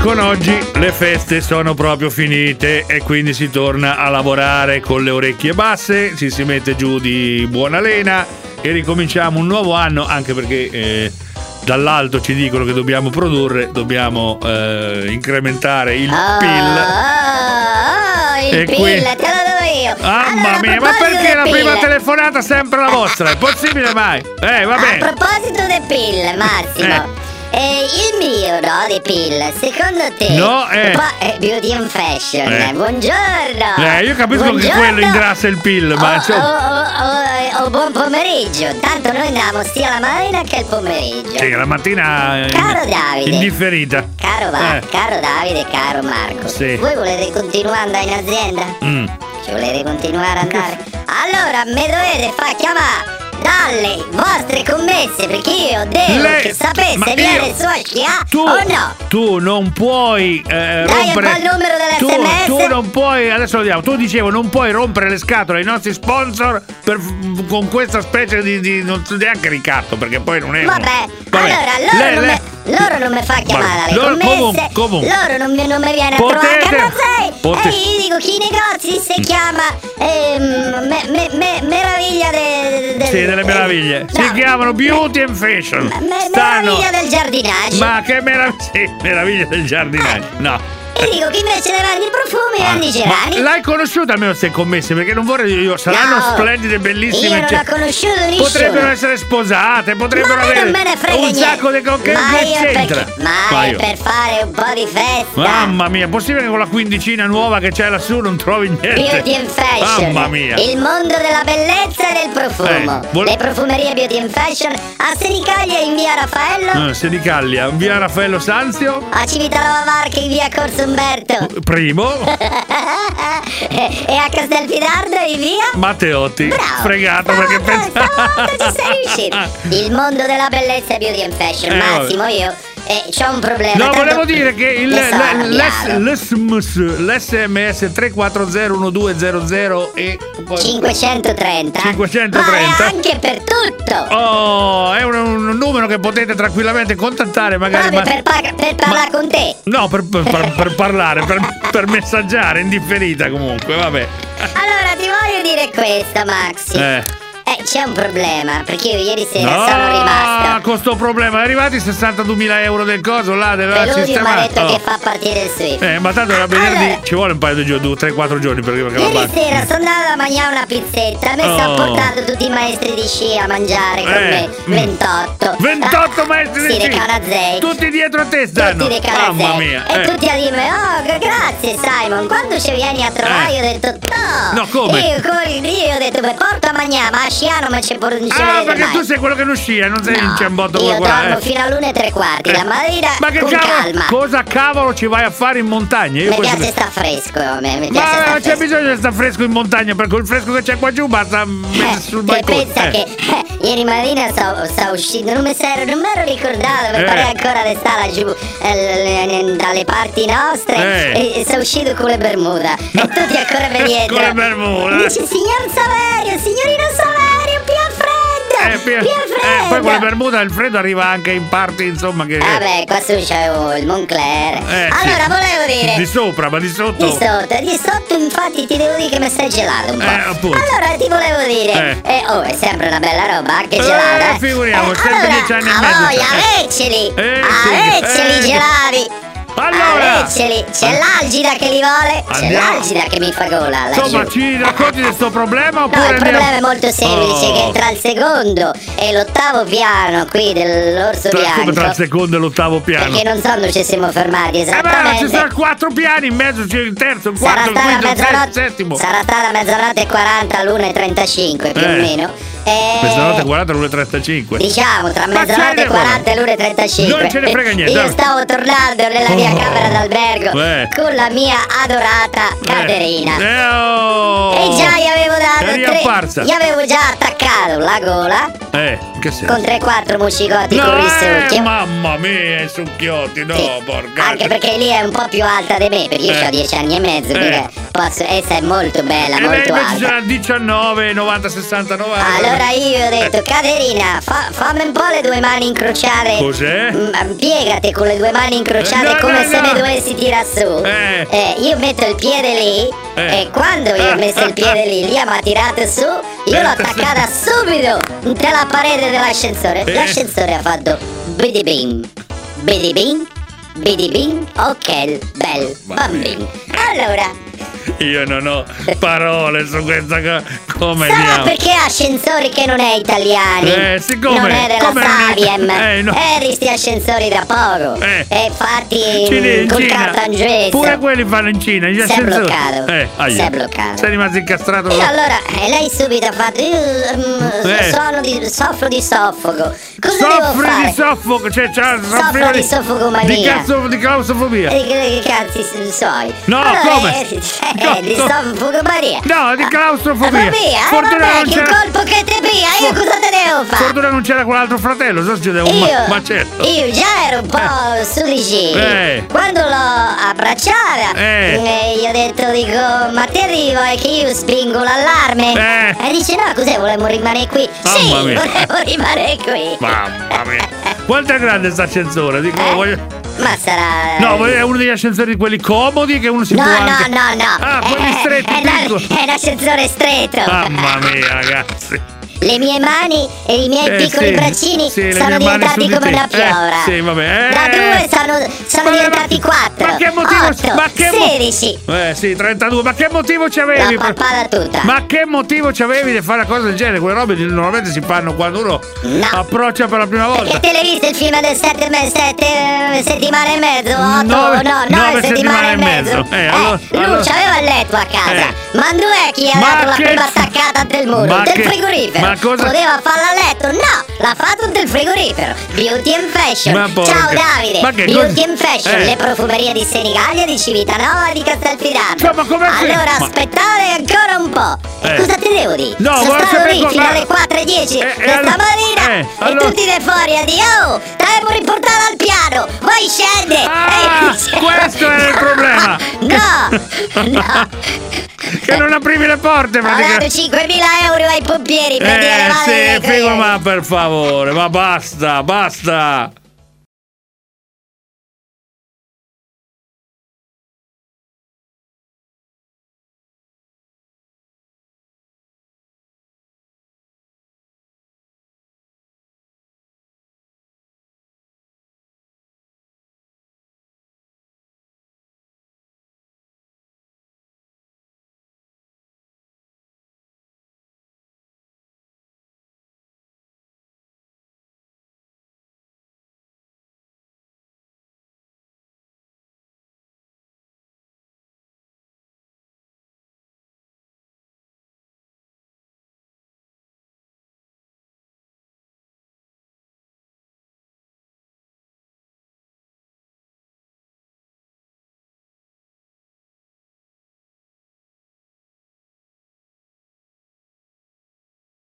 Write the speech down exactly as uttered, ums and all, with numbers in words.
con oggi le feste sono proprio finite e quindi si torna a lavorare con le orecchie basse, ci si mette giù di buona lena e ricominciamo un nuovo anno, anche perché eh, dall'alto ci dicono che dobbiamo produrre, dobbiamo eh, incrementare il oh, P I L. Oh, oh, il E P I L, qui... te lo do io. Mamma allora, mia, ma perché la P I L, prima telefonata sempre la vostra? È possibile mai? Eh, va bene. A proposito del P I L, Massimo. Eh. Eh, il mio, no, di P I L, secondo te? No, eh. Un po', eh, Beauty and Fashion, Eh. buongiorno. Eh, io capisco Buongiorno. che quello ingrassa il P I L, ma Oh, insomma... oh, oh, oh, oh, buon pomeriggio. Tanto noi andiamo sia la mattina che il pomeriggio. Sì, la mattina... eh, Caro Davide. Indifferita. Caro Va, Eh. caro Davide e caro Marco. Sì. Voi volete continuare ad andare in azienda? Mm. Ci volete continuare ad andare? Allora me dovete far chiamare dalle vostre commesse, perché io devo Lei- che sapesse ma viene io- su a scià Tu, o no? tu non puoi eh, Dai un rompere po' il numero tu, dell'esse emme esse. tu non puoi, adesso lo diamo, tu dicevo non puoi rompere le scatole ai nostri sponsor per, con questa specie di, di non so neanche ricatto, perché poi non è un- Vabbè, Vabbè. allora loro, Lei- non, lei- me, loro non mi fa chiamare Vabbè, dalle loro- commesse, comunque, comunque. loro non mi, non mi viene a Potete- trovare a Canazzei pote- e io dico che i negozi si chiama ehm, me, me, me, meraviglia de, de, Sì, delle meraviglie. Si no, chiamano Beauty and Fashion. me- Stanno- meraviglia del giardinaggio. Ma che meraviglia, sì, meraviglia del giardinaggio. No. Io dico che invece le vandi i profumi e vandi i Ma gerani. l'hai conosciuta almeno queste commesse? Perché non vorrei io, saranno No, splendide, bellissime. Io non cioè, ho conosciuto nessuno. potrebbero essere sposate, potrebbero Ma avere non me ne frega un niente. sacco di cocche. Ma Che io c'entra? perché- Ma Ma è io- per fare un po' di festa. Mamma mia, possibile che con la quindicina nuova che c'è lassù non trovi niente? Beauty and Fashion. Mamma mia. Il mondo della bellezza e del profumo. Eh, vol- Le profumerie Beauty and Fashion a Senigallia in via Raffaello, Eh, Senicaglia, via Raffaello Sanzio, a Civitavecchia Varchi in via Corso Umberto primo, e a Castelfidardo in via Matteotti. Bravo. Fregato Bravo, perché bravo, pensa. stavolta ci sei riuscito. Il mondo della bellezza e Beauty and Fashion. Eh, Massimo, io eh, c'ho un problema. No, tanto- volevo dire che il Ne sono l- l'S- arrabbiato. l'S M S, l'esse emme esse tre quattro zero uno due zero zero e poi- cinquecentotrenta cinquecentotrenta. vale anche per tutto. Oh, è un, un numero che potete tranquillamente contattare magari. Vabbè, ma- per, par- per parlare con te. No, per, per- per- per parlare, per, per messaggiare, indifferita comunque, vabbè. Allora ti voglio dire questo, Maxi. Eh. Eh, c'è un problema, perché io ieri sera No, sono rimasto. con sto problema, è arrivati sessantaduemila euro del coso là, deve Peludio mi ha sistemare. detto Oh. che fa partire il Swift. Eh, ma tanto era venerdì, Allora- ci vuole un paio di giorni, due, tre, quattro giorni perché, perché la Ieri banca. sera sono andata a mangiare una pizzetta. A me Oh. sono portato tutti i maestri di sci a mangiare con Eh, me. mm. ventotto. ventotto Ah, maestri di sì, sci. dei Canazei. Tutti dietro a te stanno. Tutti dei Canazei. Mamma mia. E eh. tutti a dirmi, oh, gra- grazie Simon. Quando ci vieni a trovare, Eh. io ho detto, no. No, come? Io, come- io ho detto, beh, porta a mangiare, ma a sciano ma ci por- non ci Ah, vedete perché mai. tu sei quello che non scia, non sei No, in ciambotto io come qua. dormo eh. fino all'una e tre quarti, la mattina Ma che con cavolo, calma. cosa cavolo ci vai a fare in montagna? Io Mi questo- piace sta fresco, a me, mi piace Ma sta non c'è fresco. bisogno di stare fresco in montagna, perché il fresco che c'è qua giù basta mettere sul Te balcone. pensa Eh. che eh, ieri mattina sto, sto uscendo, non mi ero, non mi ero ricordato, mi Eh. pare ancora di stare laggiù eh, l- dalle parti nostre Eh. e, e sono uscito con le Bermuda e tutti ancora per dietro. Con le Bermuda. Dice signor Saverio, signorino Saverio, più a freddo, Eh, pi- più a freddo. eh, poi con le Bermuda il freddo arriva anche in parti, insomma, che. Vabbè, qua su c'è il Moncler. Eh, sì. Allora, volevo dire. Di sopra, ma di sotto. Di sotto, di sotto infatti ti devo dire che mi stai gelato un po'. Eh, appunto. Allora ti volevo dire, Eh. eh, oh, è sempre una bella roba, anche Eh, gelata. Eh, figuriamo, sempre allora, dieci anni e a mezzo, voglia, eh. avecceli, Eh, sì, avecceli eh. gelati. Allora. Avecceli, c'è l'algida che li vuole, c'è Andiamo. l'algida che mi fa gola. Insomma, laggiù. ci racconti di sto problema No, oppure il andiamo. problema è molto semplice, Oh. che tra il secondo e l'ottavo piano qui dell'orso Tra, come tra il bianco, secondo e l'ottavo piano? perché non so dove ci siamo fermati Eh beh, esattamente. ci sono quattro piani, in mezzo c'è il terzo, il Sarà quarto, il stata quinto, il sesto, il mezzanotte, settimo. sarà stata mezzanotte e quaranta all'una e trentacinque più Eh. o meno. E Mezzanotte e quaranta, l'una e trentacinque. diciamo tra Ma mezzanotte ce e ne quaranta e l'una e trentacinque. Non ce ne frega niente, Io dai. stavo tornando nella mia Oh. camera d'albergo Eh. con la mia adorata Caterina. Eh, oh. E già gli avevo dato È tre, riapparsa. gli avevo già attaccato spaccato la gola. Eh, che senso? Con tre quattro muscicotti No, con il eh, succhio. mamma mia, i succhiotti, no, Sì, porca. anche perché lì è un po' più alta di me, perché io Eh. ho dieci anni e mezzo, Eh. quindi posso, essa è molto bella, E lei molto invece alta. c'era diciannove, novanta, sessanta, novanta. Allora io ho detto, Caterina, fa, fammi un po' le due mani incrociate. Cos'è? Mm, piegate con le due mani incrociate Eh, no, come no, se no. mi dovessi tirare su. Eh. Eh, io metto il piede lì Eh. e quando io ho messo il piede lì, lì mi ha tirato su, io l'ho attaccata subito dalla parete dell'ascensore. Eh. L'ascensore ha fatto bidi bing, bidi bing, bidi bing, ok, bel bambino. Allora, Io non ho parole su questa cosa. Come sarà diamo? perché ha ascensori che non è italiani. Eh, siccome- non è della come non è- Saviem. eh, no. Eh, sti ascensori da poco. Eh. E fatti Cina- in col Cina. cartangese. Pure quelli fanno in Cina. Gli Si è ascensori. bloccato. Eh, aia. Si è bloccato. Sei rimasto incastrato. E là. allora eh, lei subito ha fatto io mm, Eh. sono di, soffro di soffoco. Cosa devo Soffri fare? di soffoco, cioè, cioè Soffro di soffocomania. Di cazzo, di claustrofobia. E che, che cazzi s- soi? No, allora, come? Eh, No, eh, di no. soffocomania. No, di Ah, claustrofobia. Ma via, eh, Fortuna vabbè, non che c'era- colpo che te pia, io For- cosa te devo fare? Fortuna non c'era quell'altro fratello, se no succedeva un Io, ma, macetto. io già ero un po' su di giri. Eh. Quando l'ho abbracciata, Eh. eh, gli ho detto, dico, ma te arrivo è che io spingo l'allarme. Eh. E dice, no, cos'è, volevo rimanere qui? Mamma sì, mia. volevo rimanere qui. Mamma mia. Quanto è grande sta ascensore? Dico, Eh? voglio... Ma sarà... No, è uno degli ascensori di quelli comodi che uno si No, può no, anche... no, no. Ah, quelli Eh, stretti, è, una- piccoli. è un ascensore stretto. Mamma mia, ragazzi. Le mie mani e i miei Eh, piccoli sì, braccini sì, le sono mie mani su diventati di come te. una piovra. Eh, sì, vabbè. Eh. Da due sono, sono Ma- diventati quattro. Ma che motivo? otto, ma che mo- sedici. Eh sì, trentadue. Ma che motivo c'avevi? L'ho pappata tutta. Ma che motivo c'avevi di fare una cosa del genere? Quelle robe normalmente si fanno quando uno No. approccia per la prima volta. Perché te l'hai visto il film del sette, me- sette eh, settimane e mezzo? Otto, Nove- no, nove, nove settimane e mezzo. Eh, allora- lui allora- c'aveva il letto a casa. Eh. Ma dov'è chi ha Ma dato la che- prima attaccata del muro? Ma del che- frigorifero. ma cosa- Poteva farla a letto? No, l'ha fatto del frigorifero. Beauty and Fashion. Ma porca- Ciao Davide. ma che Beauty cosa- and Fashion. Eh. Le profumerie di Senigallia, di Civitanova e di Castelfidardo. Cioè, ma com'è che- Allora ma- aspettate ancora un po'. E Eh. cosa ti devo dire? No, Sono voglio stato sapere lì cosa- fino alle quattro e dieci Eh, eh, questa allora- mattina eh, e allora- tutti dei fuori a dire oh, devo riportare al piano, vuoi scende? Ah, E dice- questo era il problema. No, no. Che non aprivi le porte Ho dato praticamente. cinquemila euro ai pompieri per dire Eh le mani sì, dei figo, coglioni. ma per favore, ma basta, basta.